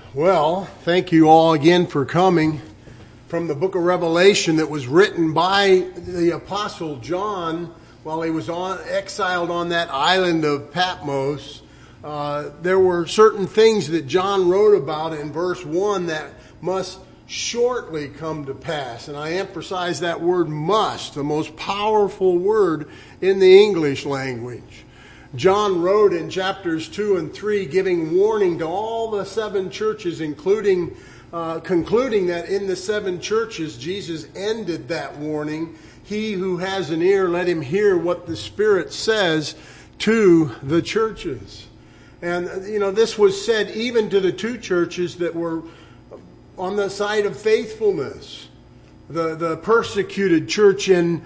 Well, thank you all again for coming from the book of Revelation that was written by the Apostle John while he was exiled on that island of Patmos. There were certain things that John wrote about in verse 1 that must shortly come to pass. And I emphasize that word must, the most powerful word in the English language. John wrote in chapters 2 and 3 giving warning to all the seven churches, concluding that in the seven churches Jesus ended that warning. He who has an ear, let him hear what the Spirit says to the churches. And, this was said even to the two churches that were on the side of faithfulness. The persecuted church in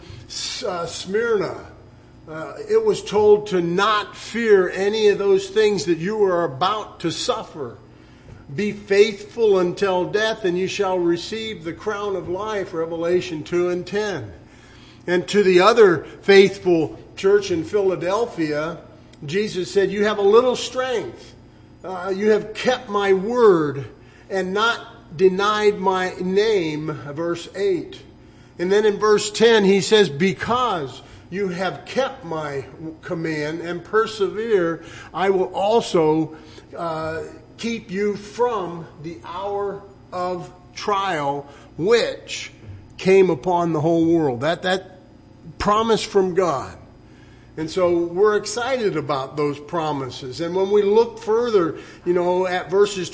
Smyrna. It was told to not fear any of those things that you are about to suffer. Be faithful until death, and you shall receive the crown of life, Revelation 2 and 10. And to the other faithful church in Philadelphia, Jesus said, you have a little strength. You have kept my word and not denied my name, verse 8. And then in verse 10, he says, because you have kept my command and persevere, I will also keep you from the hour of trial which came upon the whole world. That promise from God. And so we're excited about those promises. And when we look further, at verses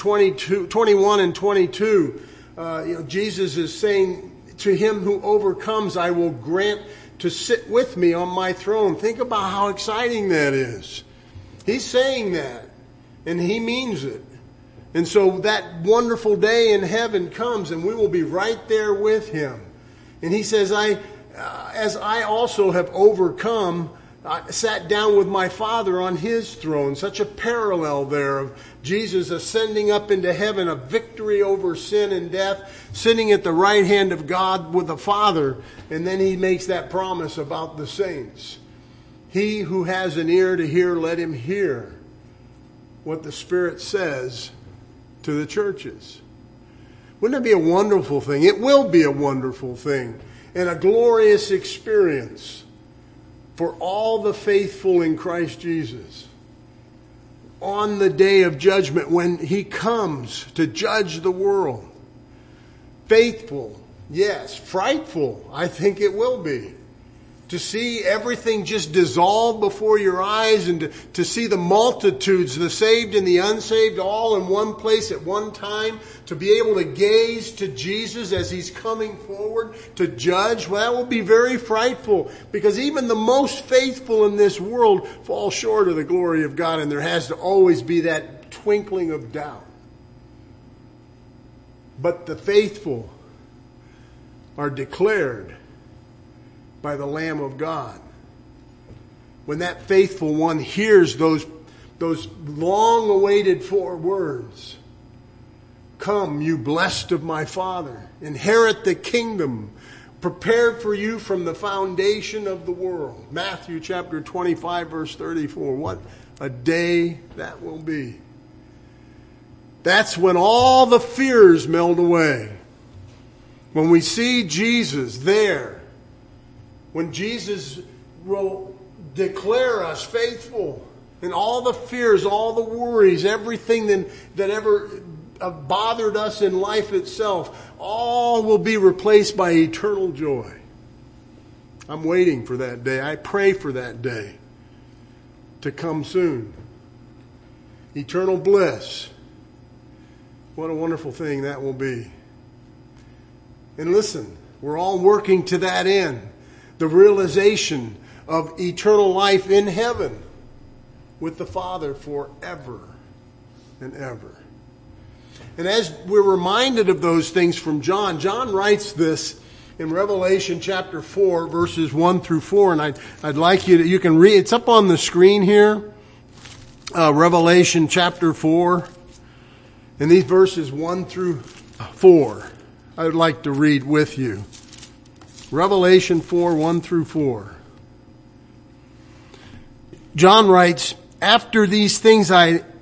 21 and 22, Jesus is saying, to him who overcomes, I will grant to sit with me on my throne. Think about how exciting that is. He's saying that, and he means it. And so that wonderful day in heaven comes, and we will be right there with him. And he says, as I also have overcome, I sat down with my Father on his throne. Such a parallel there of Jesus ascending up into heaven, a victory over sin and death, sitting at the right hand of God with the Father. And then he makes that promise about the saints. He who has an ear to hear, let him hear what the Spirit says to the churches. Wouldn't it be a wonderful thing? It will be a wonderful thing and a glorious experience for all the faithful in Christ Jesus. On the day of judgment when he comes to judge the world. Faithful, yes. Frightful, I think it will be. To see everything just dissolve before your eyes and to see the multitudes, the saved and the unsaved, all in one place at one time. To be able to gaze to Jesus as he's coming forward to judge, well, that will be very frightful. Because even the most faithful in this world fall short of the glory of God. And there has to always be that twinkling of doubt. But the faithful are declared by the Lamb of God. When that faithful one hears those long-awaited 4 words, come, you blessed of my Father, inherit the kingdom prepared for you from the foundation of the world. Matthew chapter 25, verse 34. What a day that will be. That's when all the fears melt away. When we see Jesus there, when Jesus will declare us faithful, and all the fears, all the worries, everything that ever bothered us in life itself, all will be replaced by eternal joy. I'm waiting for that day. I pray for that day to come soon. Eternal bliss. What a wonderful thing that will be. And listen, we're all working to that end. The realization of eternal life in heaven with the Father forever and ever. And as we're reminded of those things from John, John writes this in Revelation chapter 4, verses 1 through 4. And I'd like you can read, it's up on the screen here. Revelation chapter 4. And these verses 1 through 4, I would like to read with you. Revelation 4, 1 through 4. John writes, after these things I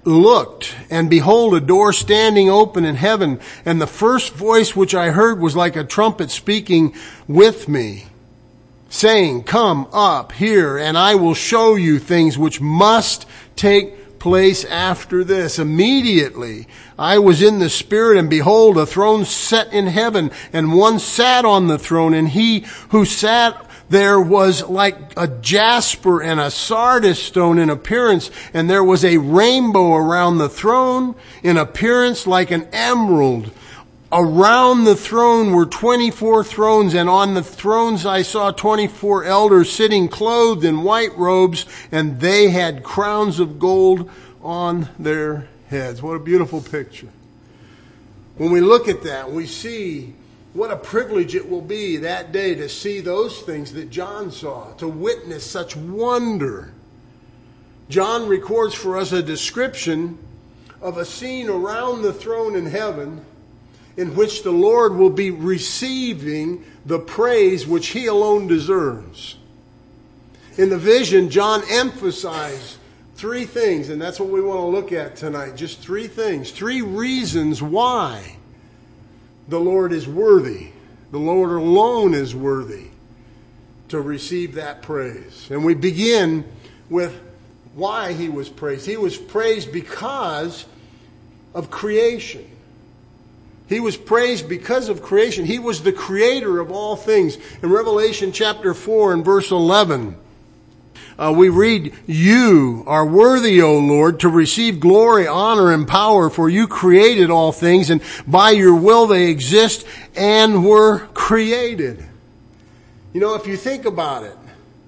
looked, and behold, a door standing open in heaven, and the first voice which I heard was like a trumpet speaking with me, saying, Come up here, and I will show you things which must take place after this. Immediately I was in the Spirit, and behold, a throne set in heaven, and one sat on the throne, and he who sat there was like a jasper and a sardis stone in appearance, and there was a rainbow around the throne in appearance like an emerald. Around the throne were 24 thrones, and on the thrones I saw 24 elders sitting clothed in white robes, and they had crowns of gold on their heads. What a beautiful picture. When we look at that, we see what a privilege it will be that day to see those things that John saw, to witness such wonder. John records for us a description of a scene around the throne in heaven in which the Lord will be receiving the praise which he alone deserves. In the vision, John emphasized three things, and that's what we want to look at tonight. Just three things, three reasons why the Lord is worthy. The Lord alone is worthy to receive that praise. And we begin with why he was praised. He was praised because of creation. He was praised because of creation. He was the creator of all things. In Revelation chapter 4 and verse 11, we read, You are worthy, O Lord, to receive glory, honor, and power, for you created all things, and by your will they exist and were created. You know, if you think about it,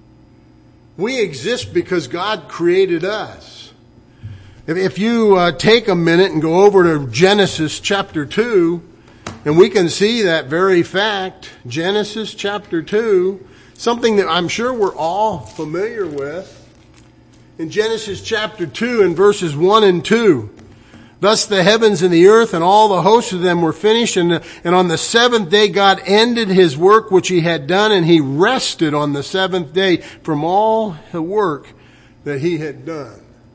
we exist because God created us. If you take a minute and go over to Genesis chapter 2, and we can see that very fact, Genesis chapter 2, something that I'm sure we're all familiar with. In Genesis chapter 2 and verses 1 and 2, Thus the heavens and the earth and all the hosts of them were finished, and on the seventh day God ended his work which he had done, and he rested on the seventh day from all the work that he had done.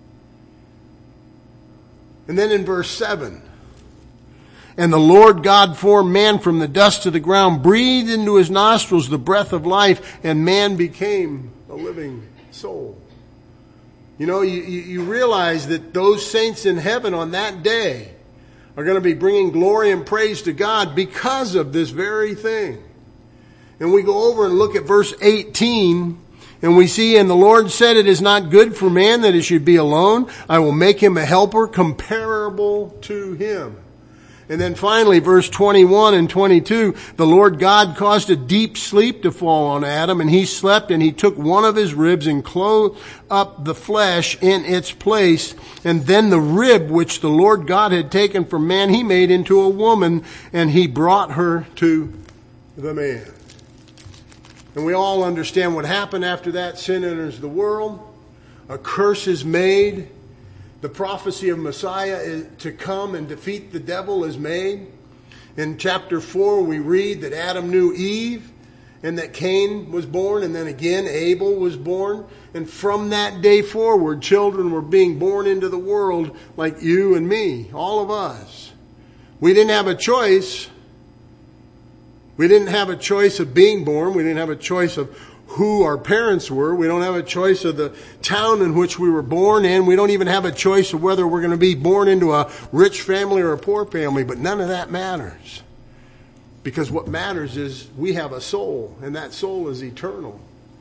And then in verse 7, And the Lord God formed man from the dust of the ground, breathed into his nostrils the breath of life, and man became a living soul. You know, you realize that those saints in heaven on that day are going to be bringing glory and praise to God because of this very thing. And we go over and look at verse 18, and we see, And the Lord said, It is not good for man that he should be alone. I will make him a helper comparable to him. And then finally, verse 21 and 22, the Lord God caused a deep sleep to fall on Adam, and he slept, and he took one of his ribs and clothed up the flesh in its place. And then the rib which the Lord God had taken from man, he made into a woman, and he brought her to the man. And we all understand what happened after that. Sin enters the world. A curse is made. The prophecy of Messiah is to come and defeat the devil is made. In chapter 4, we read that Adam knew Eve and that Cain was born, and then again Abel was born. And from that day forward, children were being born into the world like you and me, all of us. We didn't have a choice. We didn't have a choice of being born. We didn't have a choice of who our parents were. We don't have a choice of the town in which we were born in. We don't even have a choice of whether we're going to be born into a rich family or a poor family, but none of that matters. Because what matters is we have a soul, and that soul is eternal.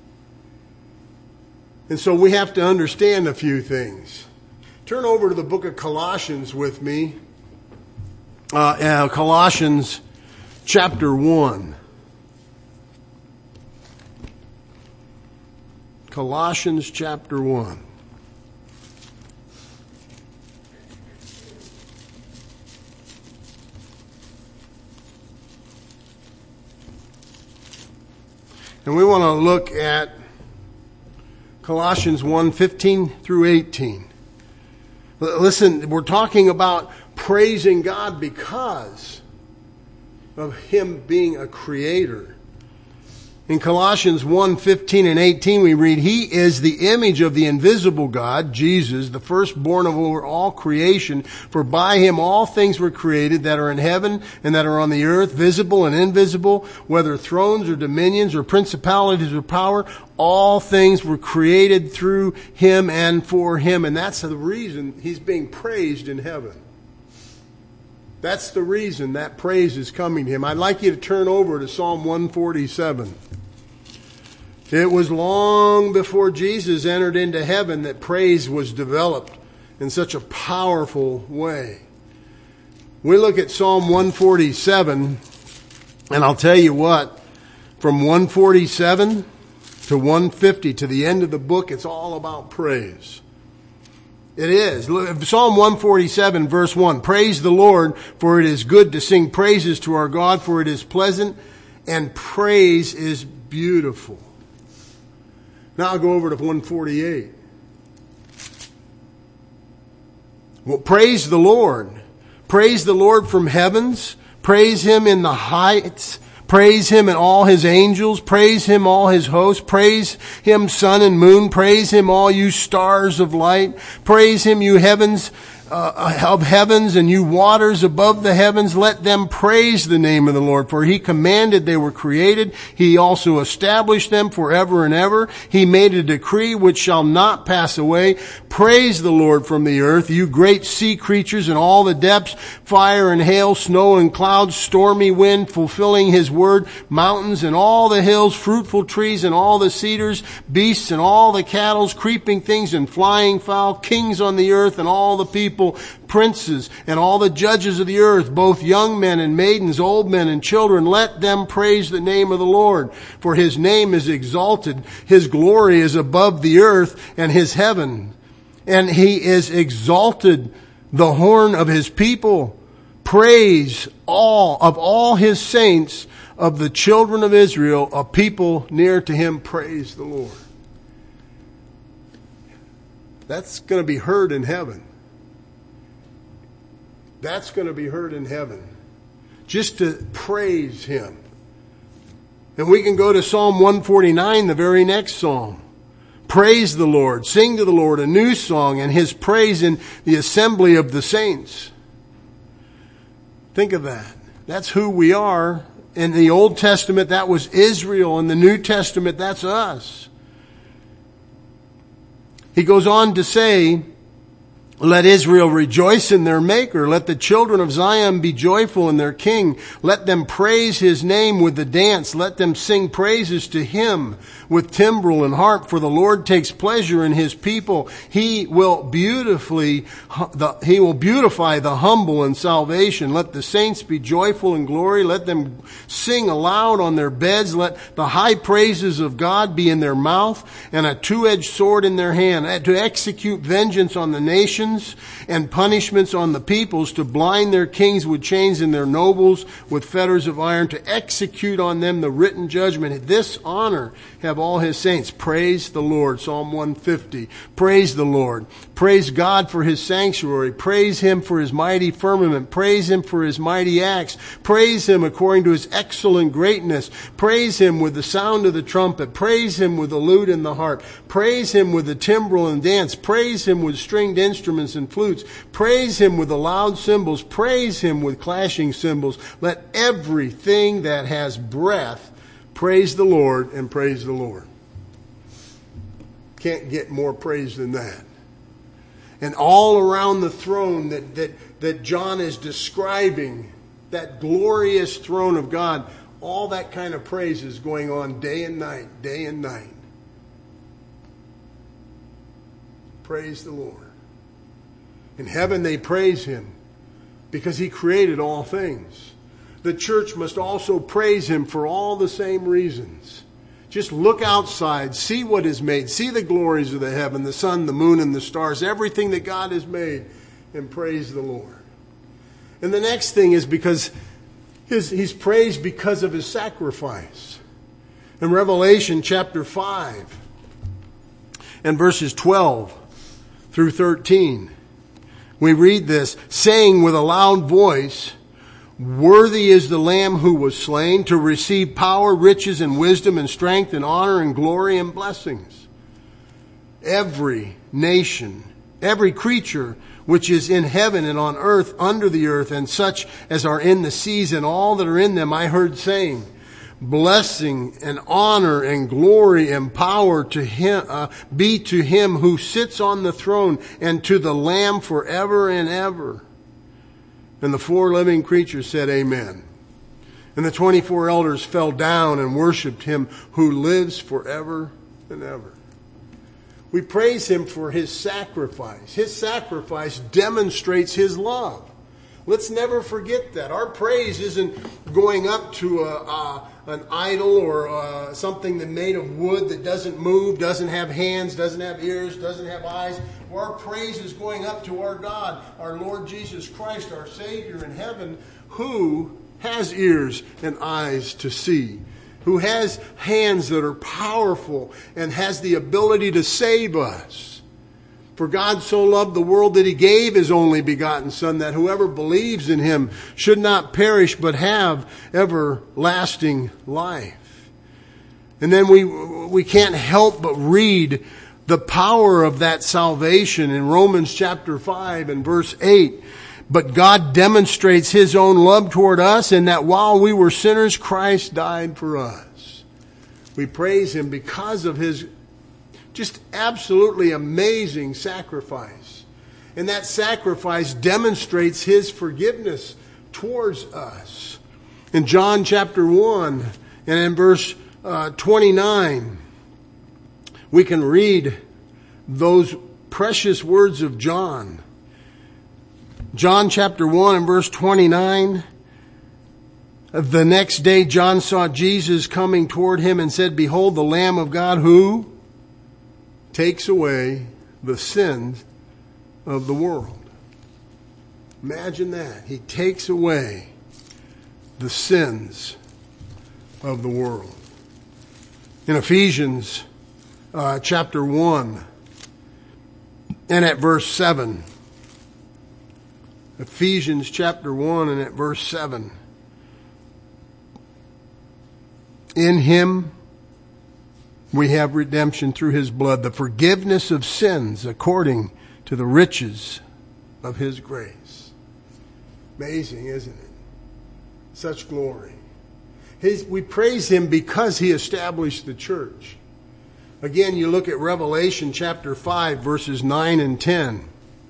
And so we have to understand a few things. Turn over to the book of Colossians with me. Colossians chapter 1. Colossians chapter 1. And we want to look at Colossians 1:15 through 18. Listen, we're talking about praising God because of him being a creator. In Colossians 1:15 and 18 we read, He is the image of the invisible God, Jesus, the firstborn of over all creation. For by Him all things were created that are in heaven and that are on the earth, visible and invisible, whether thrones or dominions or principalities or power. All things were created through Him and for Him. And that's the reason He's being praised in heaven. That's the reason that praise is coming to Him. I'd like you to turn over to Psalm 147. It was long before Jesus entered into heaven that praise was developed in such a powerful way. We look at Psalm 147, and I'll tell you what, from 147 to 150 to the end of the book, it's all about praise. It is. Psalm 147 verse 1. Praise the Lord, for it is good to sing praises to our God, for it is pleasant, and praise is beautiful. Now I'll go over to 148. Well, praise the Lord. Praise the Lord from heavens. Praise Him in the heights. Praise Him and all His angels. Praise Him all His hosts. Praise Him sun and moon. Praise Him all you stars of light. Praise Him you heavens of heavens and you waters above the heavens. Let them praise the name of the Lord. For He commanded they were created. He also established them forever and ever. He made a decree which shall not pass away. Praise the Lord from the earth, you great sea creatures in all the depths, fire and hail, snow and clouds, stormy wind, fulfilling His word, mountains and all the hills, fruitful trees and all the cedars, beasts and all the cattle, creeping things and flying fowl, kings on the earth and all the people, princes and all the judges of the earth, both young men and maidens, old men and children. Let them praise the name of the Lord, for His name is exalted. His glory is above the earth and His heaven. And He is exalted the horn of His people. Praise all His saints of the children of Israel, a people near to Him. Praise the Lord. That's going to be heard in heaven. That's going to be heard in heaven. Just to praise Him. And we can go to Psalm 149, the very next psalm. Praise the Lord. Sing to the Lord a new song, and His praise in the assembly of the saints. Think of that. That's who we are. In the Old Testament, that was Israel. In the New Testament, that's us. He goes on to say, let Israel rejoice in their Maker. Let the children of Zion be joyful in their King. Let them praise His name with the dance. Let them sing praises to Him with timbrel and harp. For the Lord takes pleasure in His people. He will beautify the humble in salvation. Let the saints be joyful in glory. Let them sing aloud on their beds. Let the high praises of God be in their mouth and a two-edged sword in their hand, to execute vengeance on the nations and punishments on the peoples, to blind their kings with chains and their nobles with fetters of iron, to execute on them the written judgment. This honor have all His saints. Praise the Lord. Psalm 150. Praise the Lord. Praise God for His sanctuary. Praise Him for His mighty firmament. Praise Him for His mighty acts. Praise Him according to His excellent greatness. Praise Him with the sound of the trumpet. Praise Him with the lute and the harp. Praise Him with the timbrel and dance. Praise Him with stringed instruments and flutes. Praise Him with the loud cymbals. Praise Him with clashing cymbals. Let everything that has breath praise the Lord, and praise the Lord. Can't get more praise than that. And all around the throne that John is describing, that glorious throne of God, all that kind of praise is going on day and night, day and night. Praise the Lord. In heaven they praise Him because He created all things. The church must also praise Him for all the same reasons. Just look outside, see what is made, see the glories of the heaven, the sun, the moon, and the stars, everything that God has made, and praise the Lord. And the next thing is because He's praised because of His sacrifice. In Revelation chapter 5 and verses 12 through 13, we read this, saying with a loud voice, Worthy is the Lamb who was slain to receive power, riches, and wisdom, and strength, and honor, and glory, and blessings. Every nation, every creature which is in heaven and on earth, under the earth, and such as are in the seas, and all that are in them, I heard saying, blessing and honor and glory and power to him, be to him who sits on the throne and to the Lamb forever and ever. And the 4 living creatures said, Amen. And the 24 elders fell down and worshiped him who lives forever and ever. We praise him for his sacrifice. His sacrifice demonstrates his love. Let's never forget that. Our praise isn't going up to an idol or something that made of wood that doesn't move, doesn't have hands, doesn't have ears, doesn't have eyes. Our praise is going up to our God, our Lord Jesus Christ, our Savior in heaven, who has ears and eyes to see, who has hands that are powerful and has the ability to save us. For God so loved the world that he gave his only begotten Son, that whoever believes in him should not perish but have everlasting life. And then we can't help but read the power of that salvation in Romans chapter 5 and verse 8. But God demonstrates his own love toward us in that while we were sinners, Christ died for us. We praise him because of his just absolutely amazing sacrifice. And that sacrifice demonstrates his forgiveness towards us. In John chapter 1 and in verse 29, we can read those precious words of John. John chapter 1 and verse 29. The next day John saw Jesus coming toward him and said, Behold the Lamb of God who takes away the sins of the world. Imagine that. He takes away the sins of the world. In Ephesians chapter 1 and at verse 7. Ephesians chapter 1 and at verse 7. In him we have redemption through his blood, the forgiveness of sins according to the riches of his grace. Amazing, isn't it? Such glory. We praise him because he established the church. Again, you look at Revelation chapter 5, verses 9 and 10.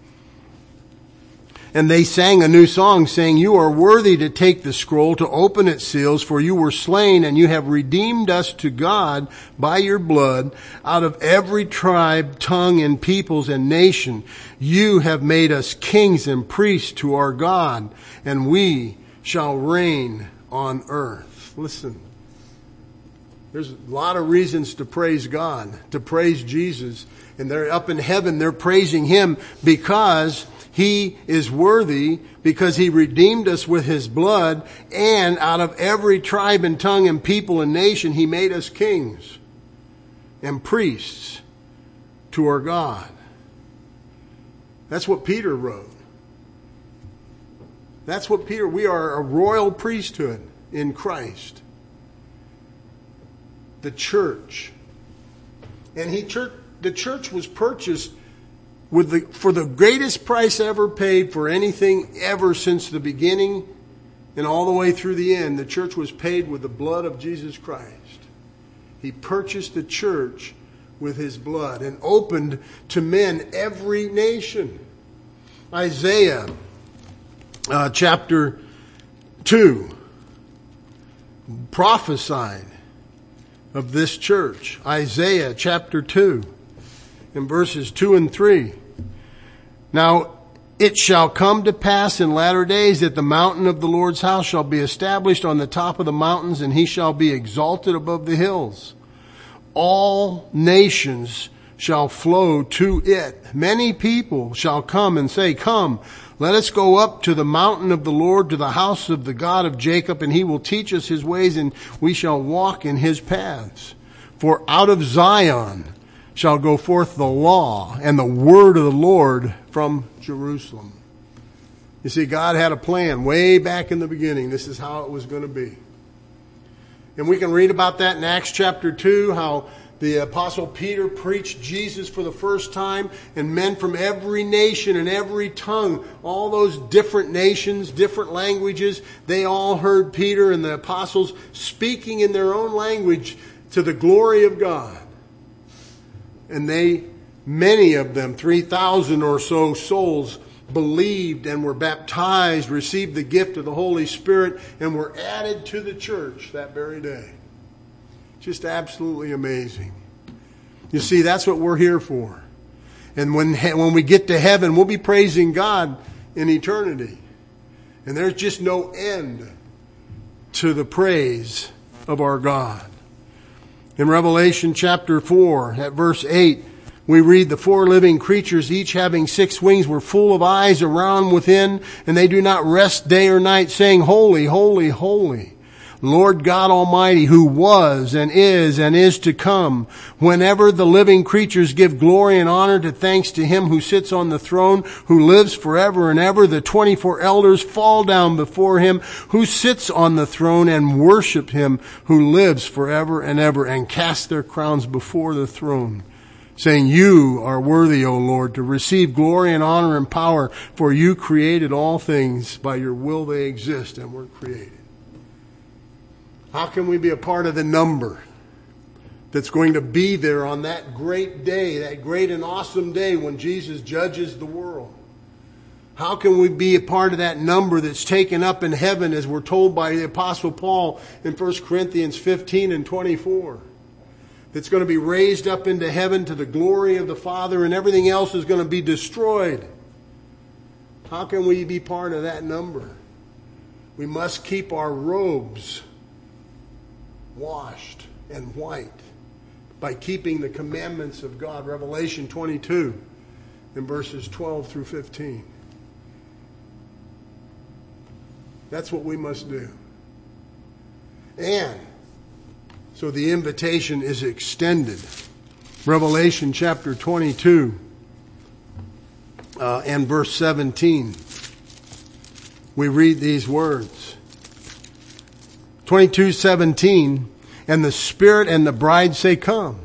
And they sang a new song, saying, You are worthy to take the scroll, to open its seals, for you were slain, and you have redeemed us to God by your blood out of every tribe, tongue, and peoples and nation. You have made us kings and priests to our God, and we shall reign on earth. Listen, there's a lot of reasons to praise God, to praise Jesus. And they're up in heaven, they're praising him because he is worthy, because he redeemed us with his blood, and out of every tribe and tongue and people and nation, he made us kings and priests to our God. That's what Peter wrote. That's what Peter, we are a royal priesthood in Christ. The church. And the church was purchased for the greatest price ever paid for anything ever since the beginning and all the way through the end. The church was paid with the blood of Jesus Christ. He purchased the church with his blood and opened to men every nation. Isaiah chapter 2 prophesied of this church. Isaiah chapter 2 in verses 2 and 3. Now it shall come to pass in latter days that the mountain of the Lord's house shall be established on the top of the mountains, and he shall be exalted above the hills. All nations shall flow to it. Many people shall come and say, Come, let us go up to the mountain of the Lord, to the house of the God of Jacob, and he will teach us his ways, and we shall walk in his paths. For out of Zion shall go forth the law and the word of the Lord from Jerusalem. You see, God had a plan way back in the beginning. This is how it was going to be. And we can read about that in Acts chapter 2, how the Apostle Peter preached Jesus for the first time, and men from every nation and every tongue, all those different nations, different languages, they all heard Peter and the apostles speaking in their own language to the glory of God. And many of them, 3,000 or so souls, believed and were baptized, received the gift of the Holy Spirit, and were added to the church that very day. Just absolutely amazing. You see, that's what we're here for. And when we get to heaven, we'll be praising God in eternity. And there's just no end to the praise of our God. In Revelation chapter 4, at verse 8, we read, the 4 living creatures, each having 6 wings, were full of eyes around within, and they do not rest day or night, saying, Holy, holy, holy, Lord God Almighty, who was and is to come. Whenever the living creatures give glory and honor to thanks to him who sits on the throne, who lives forever and ever, the 24 elders fall down before him who sits on the throne and worship him who lives forever and ever, and cast their crowns before the throne, saying, You are worthy, O Lord, to receive glory and honor and power, for you created all things. By your will they exist and were created. How can we be a part of the number that's going to be there on that great day, that great and awesome day when Jesus judges the world? How can we be a part of that number that's taken up in heaven, as we're told by the Apostle Paul in 1 Corinthians 15 and 24? That's going to be raised up into heaven to the glory of the Father, and everything else is going to be destroyed. How can we be part of that number? We must keep our robes washed and white by keeping the commandments of God. Revelation 22 in verses 12 through 15. That's what we must do. And so the invitation is extended. Revelation chapter 22 and verse 17. We read these words. 22:17, and the Spirit and the bride say, Come.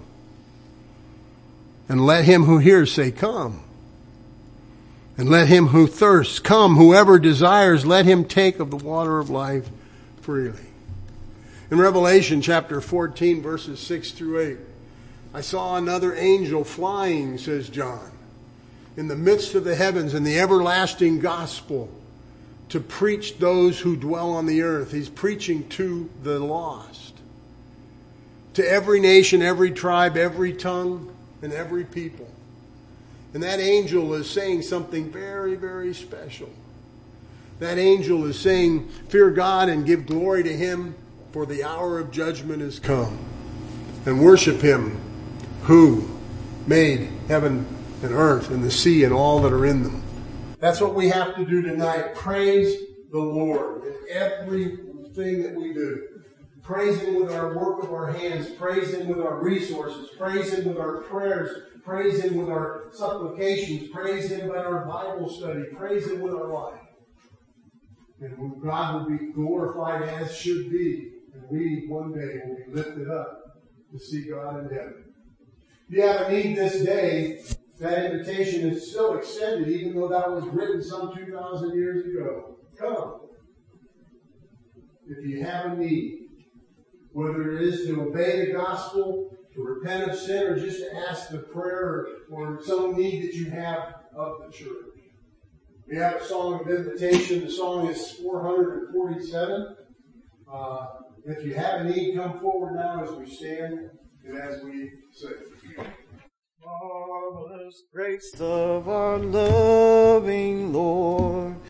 And let him who hears say, Come. And let him who thirsts come. Whoever desires, let him take of the water of life freely. In Revelation chapter 14, verses 6 through 8, I saw another angel flying, says John, in the midst of the heavens, in the everlasting gospel, to preach those who dwell on the earth. He's preaching to the lost, to every nation, every tribe, every tongue, and every people. And that angel is saying something very, very special. That angel is saying, Fear God and give glory to him, for the hour of judgment is come. And worship him who made heaven and earth and the sea and all that are in them. That's what we have to do tonight. Praise the Lord in everything that we do. Praise him with our work of our hands. Praise him with our resources. Praise him with our prayers. Praise him with our supplications. Praise him by our Bible study. Praise him with our life. And God will be glorified as should be. And we one day will be lifted up to see God in heaven. If you have a need this day, that invitation is still extended, even though that was written some 2,000 years ago. Come. If you have a need, whether it is to obey the gospel, to repent of sin, or just to ask the prayer or some need that you have of the church. We have a song of invitation. The song is 447. If you have a need, come forward now as we stand and as we sing. Marvelous grace of our loving Lord.